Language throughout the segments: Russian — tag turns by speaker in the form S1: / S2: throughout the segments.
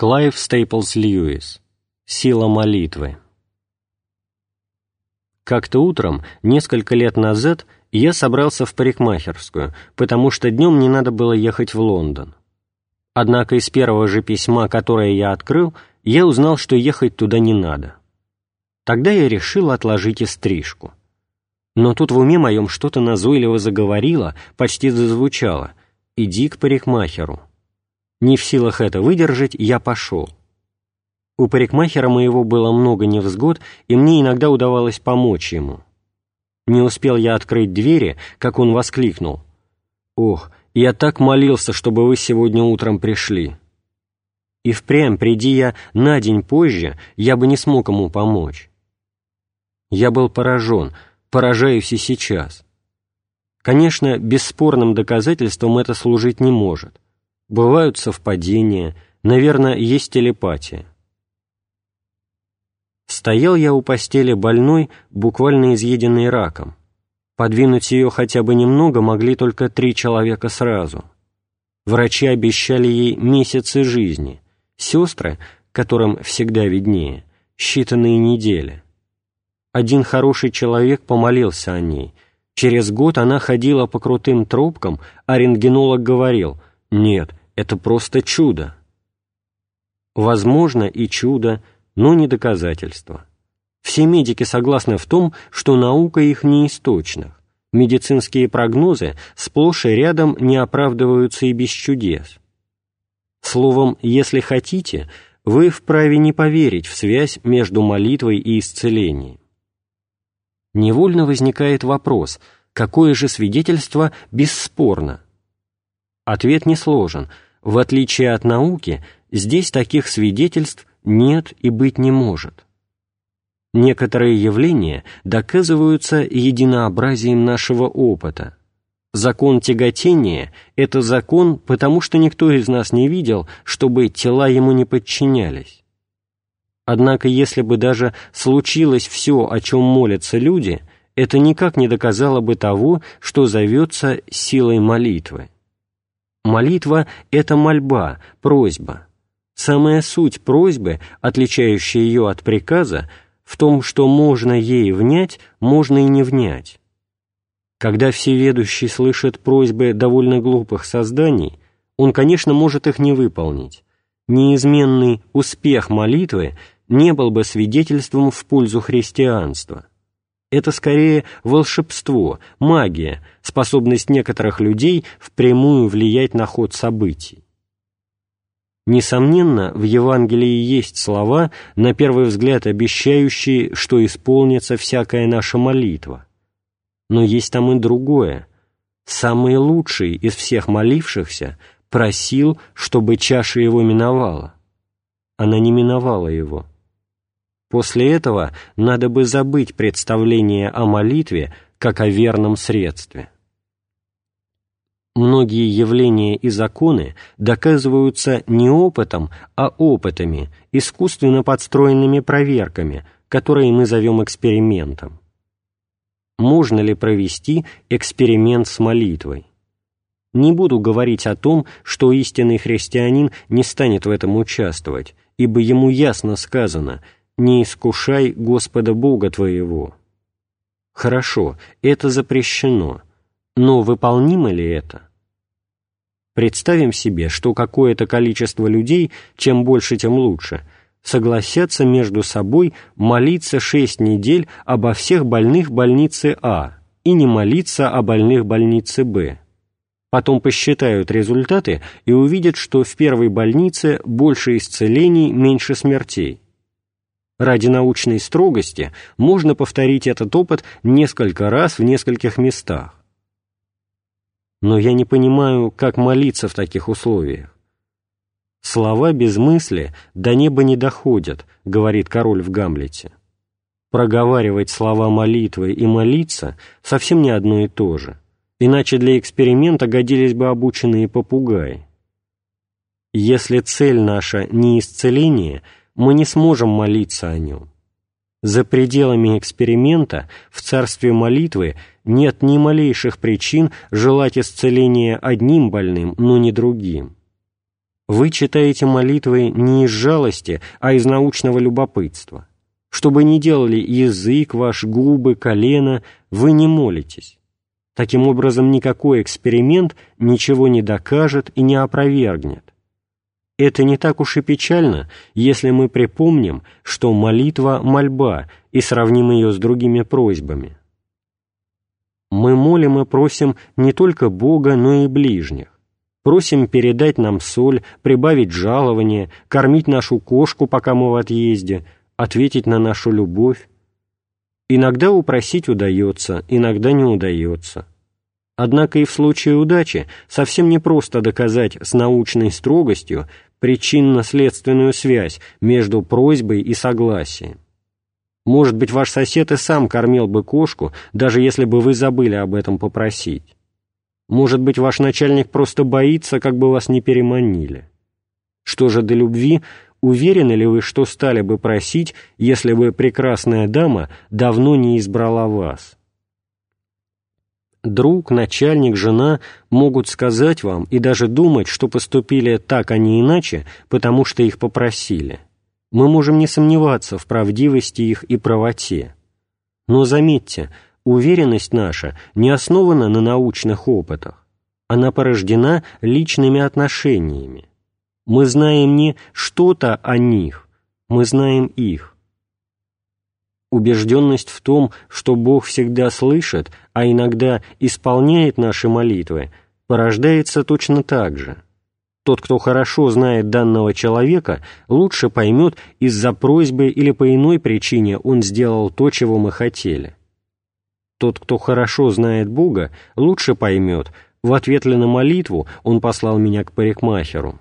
S1: Клайв Стейплс Льюис. Сила молитвы. Как-то утром, несколько лет назад, я собрался в парикмахерскую, потому что днем мне надо было ехать в Лондон. Однако из первого же письма, которое я открыл, я узнал, что ехать туда не надо. Тогда я решил отложить и стрижку. Но тут в уме моем что-то назойливо заговорило, почти зазвучало: «Иди к парикмахеру». Не в силах это выдержать, я пошел. У парикмахера моего было много невзгод, и мне иногда удавалось помочь ему. Не успел я открыть двери, как он воскликнул: «Ох, я так молился, чтобы вы сегодня утром пришли». И впрямь, приди я на день позже, я бы не смог ему помочь. Я был поражен, поражаюсь и сейчас. Конечно, бесспорным доказательством это служить не может. Бывают совпадения, наверное, есть телепатия. Стоял я у постели больной, буквально изъеденной раком. Подвинуть ее хотя бы немного могли только 3 человека сразу. Врачи обещали ей месяцы жизни, сестры, которым всегда виднее, считанные недели. Один хороший человек помолился о ней. Через год она ходила по крутым тропкам, а рентгенолог говорил: «Нет, это просто чудо». Возможно и чудо, но не доказательство. Все медики согласны в том, что наука их не источник. Медицинские прогнозы сплошь и рядом не оправдываются и без чудес. Словом, если хотите, вы вправе не поверить в связь между молитвой и исцелением. Невольно возникает вопрос: какое же свидетельство бесспорно? Ответ несложен. В отличие от науки, здесь таких свидетельств нет и быть не может. Некоторые явления доказываются единообразием нашего опыта. Закон тяготения – это закон, потому что никто из нас не видел, чтобы тела ему не подчинялись. Однако, если бы даже случилось все, о чем молятся люди, это никак не доказало бы того, что зовется силой молитвы. Молитва – это мольба, просьба. Самая суть просьбы, отличающая ее от приказа, в том, что можно ей внять, можно и не внять. Когда всеведущий слышит просьбы довольно глупых созданий, он, конечно, может их не выполнить. Неизменный успех молитвы не был бы свидетельством в пользу христианства. Это скорее волшебство, магия, способность некоторых людей впрямую влиять на ход событий. Несомненно, в Евангелии есть слова, на первый взгляд обещающие, что исполнится всякая наша молитва. Но есть там и другое. Самый лучший из всех молившихся просил, чтобы чаша его миновала. Она не миновала его. После этого надо бы забыть представление о молитве как о верном средстве. Многие явления и законы доказываются не опытом, а опытами, искусственно подстроенными проверками, которые мы зовем экспериментом. Можно ли провести эксперимент с молитвой? Не буду говорить о том, что истинный христианин не станет в этом участвовать, ибо ему ясно сказано: «Не искушай Господа Бога твоего». Хорошо, это запрещено, но выполнимо ли это? Представим себе, что какое-то количество людей, чем больше, тем лучше, согласятся между собой молиться 6 недель обо всех больных в больнице А и не молиться о больных в больнице Б. Потом посчитают результаты и увидят, что в первой больнице больше исцелений, меньше смертей. Ради научной строгости можно повторить этот опыт несколько раз в нескольких местах. Но я не понимаю, как молиться в таких условиях. «Слова без мысли до неба не доходят», — говорит король в Гамлете. Проговаривать слова молитвы и молиться совсем не одно и то же, иначе для эксперимента годились бы обученные попугаи. Если цель наша не исцеление, мы не сможем молиться о нем. За пределами эксперимента, в царстве молитвы, нет ни малейших причин желать исцеления одним больным, но не другим. Вы читаете молитвы не из жалости, а из научного любопытства. Что бы ни делали язык ваш, губы, колено, вы не молитесь. Таким образом, никакой эксперимент ничего не докажет и не опровергнет. Это не так уж и печально, если мы припомним, что молитва – мольба, и сравним ее с другими просьбами. Мы молим и просим не только Бога, но и ближних. Просим передать нам соль, прибавить жалование, кормить нашу кошку, пока мы в отъезде, ответить на нашу любовь. Иногда упросить удается, иногда не удается. Однако и в случае удачи совсем непросто доказать с научной строгостью причинно-следственную связь между просьбой и согласием. Может быть, ваш сосед и сам кормил бы кошку, даже если бы вы забыли об этом попросить. Может быть, ваш начальник просто боится, как бы вас не переманили. Что же до любви, уверены ли вы, что стали бы просить, если бы прекрасная дама давно не избрала вас? Друг, начальник, жена могут сказать вам и даже думать, что поступили так, а не иначе, потому что их попросили. Мы можем не сомневаться в правдивости их и правоте. Но заметьте, уверенность наша не основана на научных опытах. Она порождена личными отношениями. Мы знаем не что-то о них, мы знаем их. Убежденность в том, что Бог всегда слышит, а иногда исполняет наши молитвы, порождается точно так же. Тот, кто хорошо знает данного человека, лучше поймет, из-за просьбы или по иной причине он сделал то, чего мы хотели. Тот, кто хорошо знает Бога, лучше поймет, в ответ ли на молитву он послал меня к парикмахеру.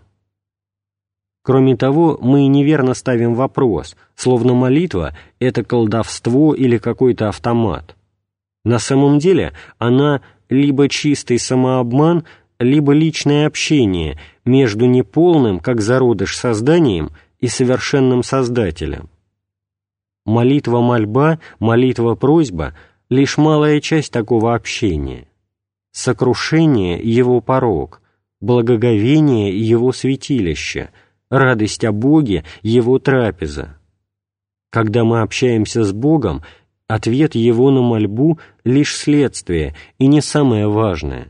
S1: Кроме того, мы неверно ставим вопрос, словно молитва – это колдовство или какой-то автомат. На самом деле она либо чистый самообман, либо личное общение между неполным, как зародыш, созданием и совершенным Создателем. Молитва-мольба, молитва-просьба – лишь малая часть такого общения. Сокрушение – его порог, благоговение – его святилище – радость о Боге – Его трапеза. Когда мы общаемся с Богом, ответ Его на мольбу – лишь следствие и не самое важное.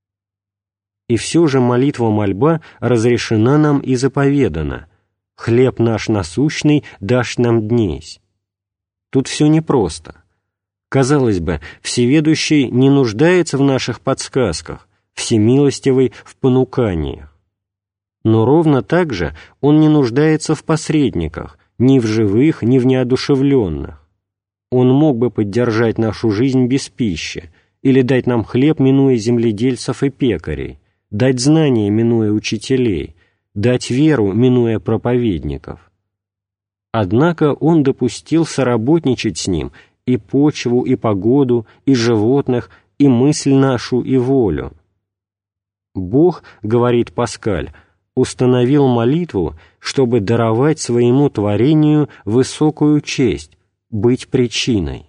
S1: И все же молитва-мольба разрешена нам и заповедана: «Хлеб наш насущный дашь нам днесь». Тут все непросто. Казалось бы, Всеведущий не нуждается в наших подсказках, Всемилостивый – в понуканиях. Но ровно так же он не нуждается в посредниках, ни в живых, ни в неодушевленных. Он мог бы поддержать нашу жизнь без пищи, или дать нам хлеб, минуя земледельцев и пекарей, дать знания, минуя учителей, дать веру, минуя проповедников. Однако он допустил соработничать с ним и почву, и погоду, и животных, и мысль нашу, и волю. Бог, говорит Паскаль, установил молитву, чтобы даровать своему творению высокую честь, быть причиной.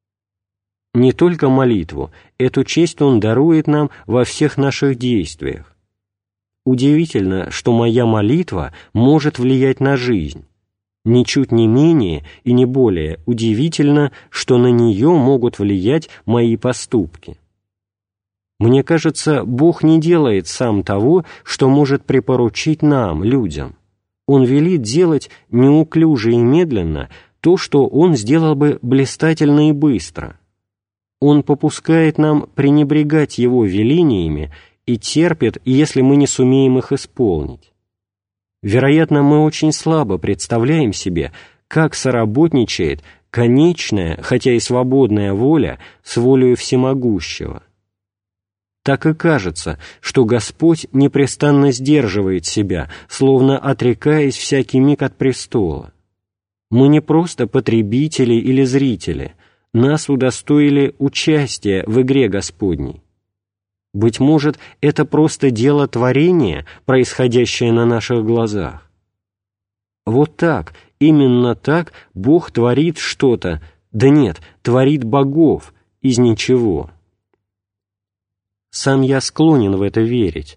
S1: Не только молитву, эту честь Он дарует нам во всех наших действиях. Удивительно, что моя молитва может влиять на жизнь. Ничуть не менее и не более удивительно, что на нее могут влиять мои поступки. Мне кажется, Бог не делает сам того, что может припоручить нам, людям. Он велит делать неуклюже и медленно то, что Он сделал бы блистательно и быстро. Он попускает нам пренебрегать Его велениями и терпит, если мы не сумеем их исполнить. Вероятно, мы очень слабо представляем себе, как соработничает конечная, хотя и свободная воля с волею всемогущего. Так и кажется, что Господь непрестанно сдерживает себя, словно отрекаясь всякий миг от престола. Мы не просто потребители или зрители, нас удостоили участия в игре Господней. Быть может, это просто дело творения, происходящее на наших глазах. Вот так, именно так Бог творит что-то, да нет, творит богов из ничего. Сам я склонен в это верить,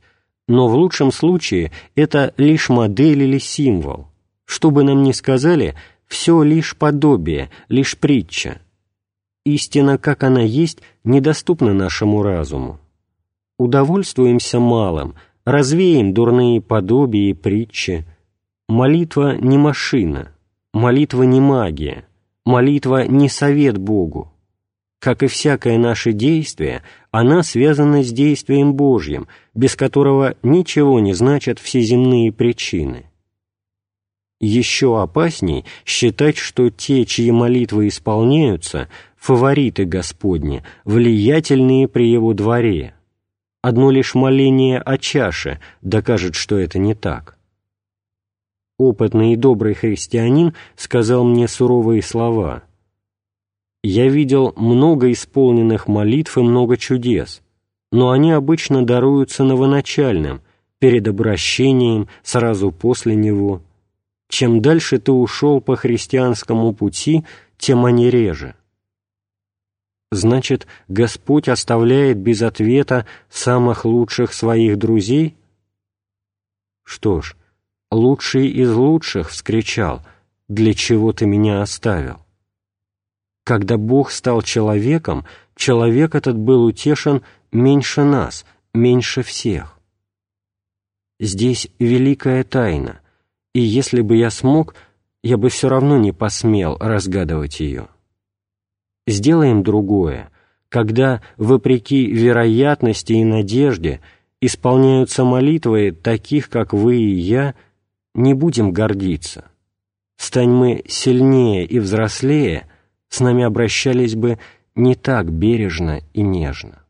S1: но в лучшем случае это лишь модель или символ. Что бы нам ни сказали, все лишь подобие, лишь притча. Истина, как она есть, недоступна нашему разуму. Удовольствуемся малым, развеем дурные подобия и притчи. Молитва не машина, молитва не магия, молитва не совет Богу. Как и всякое наше действие, она связана с действием Божьим, без которого ничего не значат всеземные причины. Еще опасней считать, что те, чьи молитвы исполняются, фавориты Господни, влиятельные при Его дворе. Одно лишь моление о чаше докажет, что это не так. Опытный и добрый христианин сказал мне суровые слова: «Я видел много исполненных молитв и много чудес, но они обычно даруются новоначальным, перед обращением, сразу после него. Чем дальше ты ушел по христианскому пути, тем они реже». Значит, Господь оставляет без ответа самых лучших своих друзей? Что ж, лучший из лучших вскричал: «Для чего ты меня оставил?» Когда Бог стал человеком, человек этот был утешен меньше нас, меньше всех. Здесь великая тайна, и если бы я смог, я бы все равно не посмел разгадывать ее. Сделаем другое, когда, вопреки вероятности и надежде, исполняются молитвы таких, как вы и я, не будем гордиться. Стань мы сильнее и взрослее, с нами обращались бы не так бережно и нежно.